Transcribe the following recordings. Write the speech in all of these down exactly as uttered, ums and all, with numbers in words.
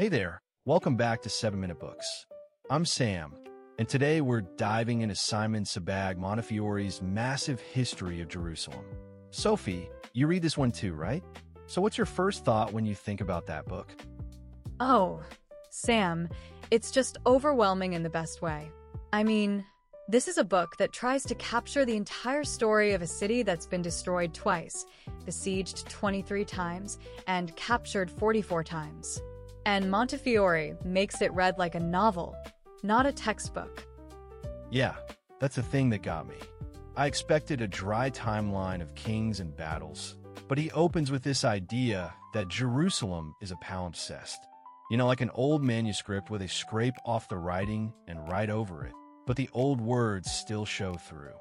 Hey there, welcome back to seven minute Books. I'm Sam, and today we're diving into Simon Sebag Monnefiore's massive history of Jerusalem. Sophie, you read this one too, right? So what's your first thought when you think about that book? Oh, Sam, it's just overwhelming in the best way. I mean, this is a book that tries to capture the entire story of a city that's been destroyed twice, besieged twenty-three times, and captured forty-four times. And Montefiore makes it read like a novel, not a textbook. Yeah, that's the thing that got me. I expected a dry timeline of kings and battles, but he opens with this idea that Jerusalem is a palimpsest. You know, like an old manuscript where they scrape off the writing and write over it, but the old words still show through.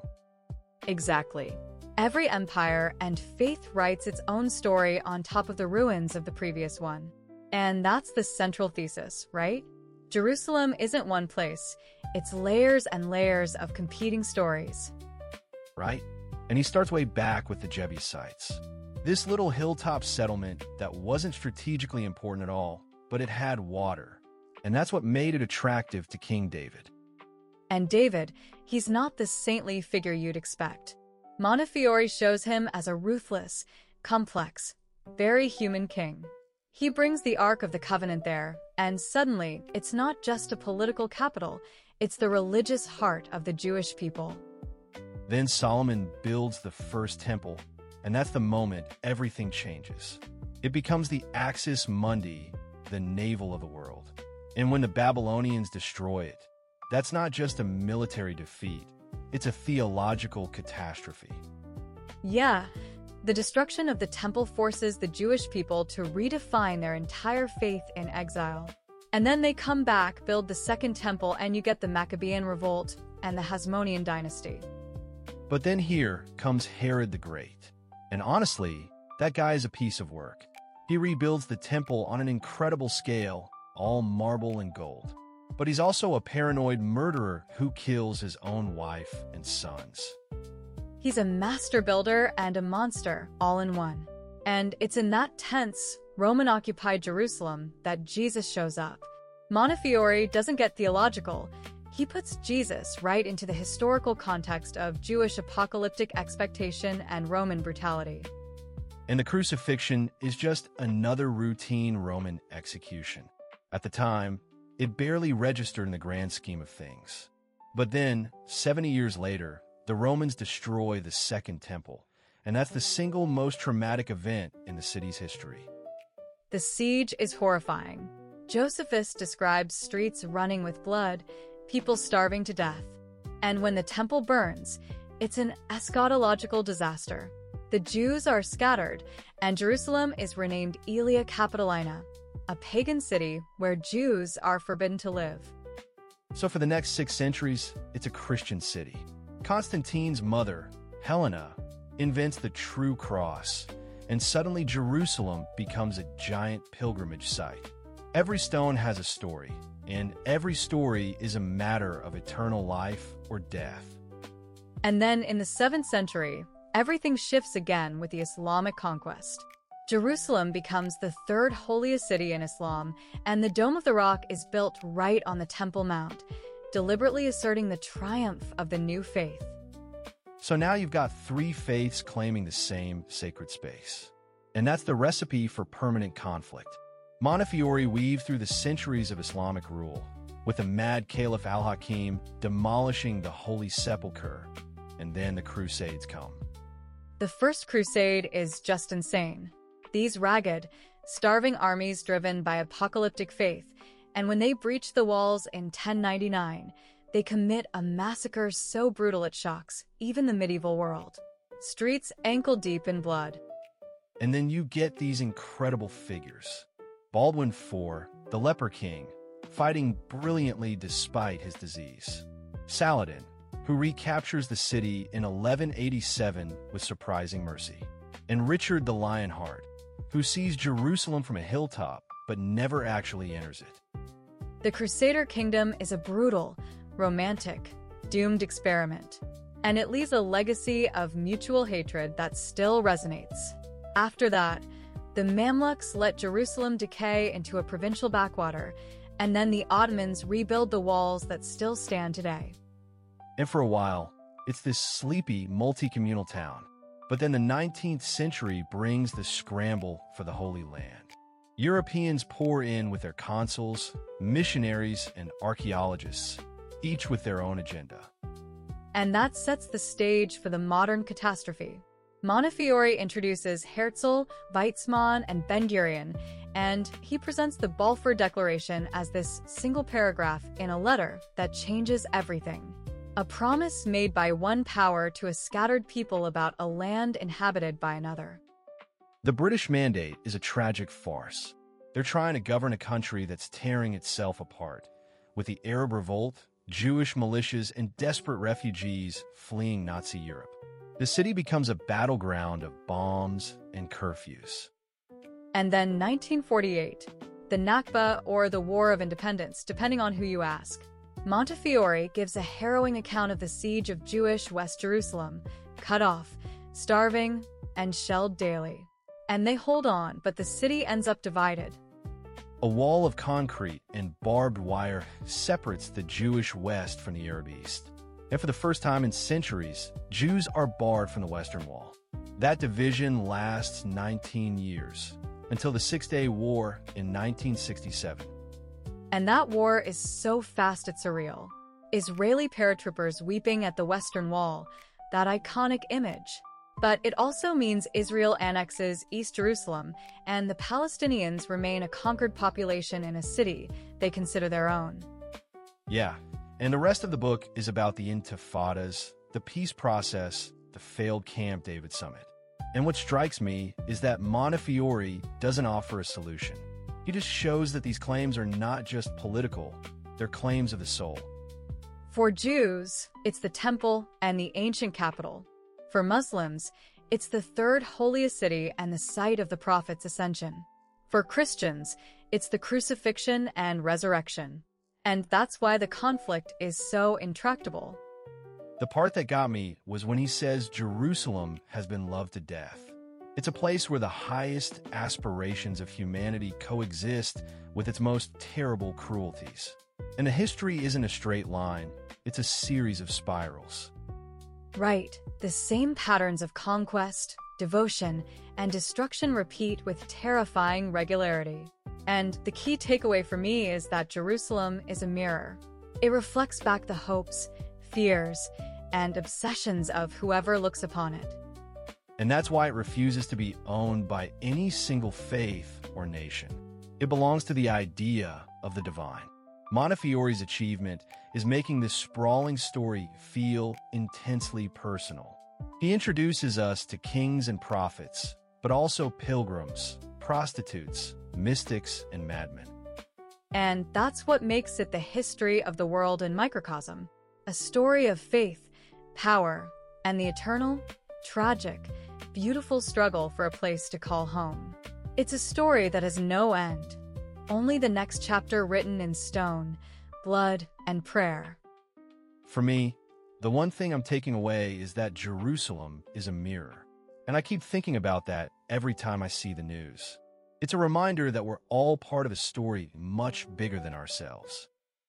Exactly. Every empire and faith writes its own story on top of the ruins of the previous one. And that's the central thesis, right? Jerusalem isn't one place. It's layers and layers of competing stories. Right? And he starts way back with the Jebusites. This little hilltop settlement that wasn't strategically important at all, but it had water. And that's what made it attractive to King David. And David, he's not the saintly figure you'd expect. Montefiore shows him as a ruthless, complex, very human king. He brings the Ark of the Covenant there, and suddenly, it's not just a political capital, it's the religious heart of the Jewish people. Then Solomon builds the first temple, and that's the moment everything changes. It becomes the Axis Mundi, the navel of the world. And when the Babylonians destroy it, that's not just a military defeat, it's a theological catastrophe. Yeah. The destruction of the temple forces the Jewish people to redefine their entire faith in exile. And then they come back, build the second temple, and you get the Maccabean Revolt and the Hasmonean dynasty. But then here comes Herod the Great. And honestly, that guy is a piece of work. He rebuilds the temple on an incredible scale, all marble and gold. But he's also a paranoid murderer who kills his own wife and sons. He's a master builder and a monster, all in one. And it's in that tense, Roman-occupied Jerusalem that Jesus shows up. Montefiore doesn't get theological. He puts Jesus right into the historical context of Jewish apocalyptic expectation and Roman brutality. And the crucifixion is just another routine Roman execution. At the time, it barely registered in the grand scheme of things. But then, seventy years later, the Romans destroy the Second Temple, and that's the single most traumatic event in the city's history. The siege is horrifying. Josephus describes streets running with blood, people starving to death. And when the temple burns, it's an eschatological disaster. The Jews are scattered, and Jerusalem is renamed Aelia Capitolina, a pagan city where Jews are forbidden to live. So for the next six centuries, it's a Christian city. Constantine's mother, Helena, invents the true cross, and suddenly Jerusalem becomes a giant pilgrimage site. Every stone has a story, and every story is a matter of eternal life or death. And then in the seventh century, everything shifts again with the Islamic conquest. Jerusalem becomes the third holiest city in Islam, and the Dome of the Rock is built right on the Temple Mount, deliberately asserting the triumph of the new faith. So now you've got three faiths claiming the same sacred space. And that's the recipe for permanent conflict. Montefiore weaved through the centuries of Islamic rule, with the mad Caliph al-Hakim demolishing the Holy Sepulchre, and then the Crusades come. The First Crusade is just insane. These ragged, starving armies driven by apocalyptic faith, and when they breach the walls in ten ninety-nine, they commit a massacre so brutal it shocks even the medieval world. Streets ankle-deep in blood. And then you get these incredible figures. Baldwin the fourth, the Leper King, fighting brilliantly despite his disease. Saladin, who recaptures the city in eleven eighty-seven with surprising mercy. And Richard the Lionheart, who sees Jerusalem from a hilltop but never actually enters it. The Crusader kingdom is a brutal, romantic, doomed experiment, and it leaves a legacy of mutual hatred that still resonates. After that, The Mamluks let Jerusalem decay into a provincial backwater, and then the Ottomans rebuild the walls that still stand today. And for a while, it's this sleepy, multi-communal town. But then the nineteenth century brings the scramble for the Holy Land. Europeans pour in with their consuls, missionaries, and archaeologists, each with their own agenda. And that sets the stage for the modern catastrophe. Montefiore introduces Herzl, Weizmann, and Ben-Gurion, and he presents the Balfour Declaration as this single paragraph in a letter that changes everything. A promise made by one power to a scattered people about a land inhabited by another. The British Mandate is a tragic farce. They're trying to govern a country that's tearing itself apart, with the Arab Revolt, Jewish militias, and desperate refugees fleeing Nazi Europe. The city becomes a battleground of bombs and curfews. And then nineteen forty-eight, the Nakba, or the War of Independence, depending on who you ask. Montefiore gives a harrowing account of the siege of Jewish West Jerusalem, cut off, starving, and shelled daily. And they hold on, but the city ends up divided. A wall of concrete and barbed wire separates the Jewish West from the Arab East. And for the first time in centuries, Jews are barred from the Western Wall. That division lasts nineteen years, until the Six-Day War in nineteen sixty-seven. And that war is so fast it's surreal. Israeli paratroopers weeping at the Western Wall, that iconic image. But it also means Israel annexes East Jerusalem, and the Palestinians remain a conquered population in a city they consider their own. Yeah, and the rest of the book is about the intifadas, the peace process, the failed Camp David summit. And what strikes me is that Montefiore doesn't offer a solution. He just shows that these claims are not just political, they're claims of the soul. For Jews, it's the temple and the ancient capital. For Muslims, it's the third holiest city and the site of the Prophet's ascension. For Christians, it's the crucifixion and resurrection. And that's why the conflict is so intractable. The part that got me was when he says Jerusalem has been loved to death. It's a place where the highest aspirations of humanity coexist with its most terrible cruelties. And the history isn't a straight line, it's a series of spirals. Right, the same patterns of conquest, devotion, and destruction repeat with terrifying regularity. And the key takeaway for me is that Jerusalem is a mirror. It reflects back the hopes, fears, and obsessions of whoever looks upon it. And that's why it refuses to be owned by any single faith or nation. It belongs to the idea of the divine. Montefiore's achievement is making this sprawling story feel intensely personal. He introduces us to kings and prophets, but also pilgrims, prostitutes, mystics, and madmen. And that's what makes it the history of the world in microcosm. A story of faith, power, and the eternal, tragic, beautiful struggle for a place to call home. It's a story that has no end. Only the next chapter written in stone, blood, and prayer. For me, the one thing I'm taking away is that Jerusalem is a mirror. And I keep thinking about that every time I see the news. It's a reminder that we're all part of a story much bigger than ourselves.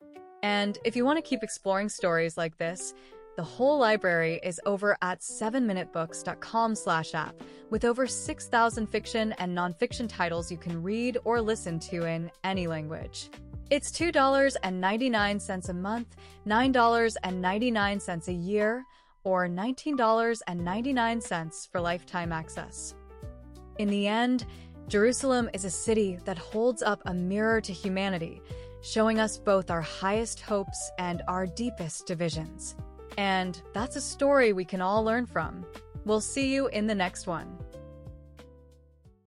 And if you want to keep exploring stories like this, the whole library is over at seven minute books dot com slash app, with over six thousand fiction and nonfiction titles you can read or listen to in any language. It's two dollars and ninety-nine cents a month, nine dollars and ninety-nine cents a year, or nineteen dollars and ninety-nine cents for lifetime access. In the end, Jerusalem is a city that holds up a mirror to humanity, showing us both our highest hopes and our deepest divisions. And that's a story we can all learn from. We'll see you in the next one.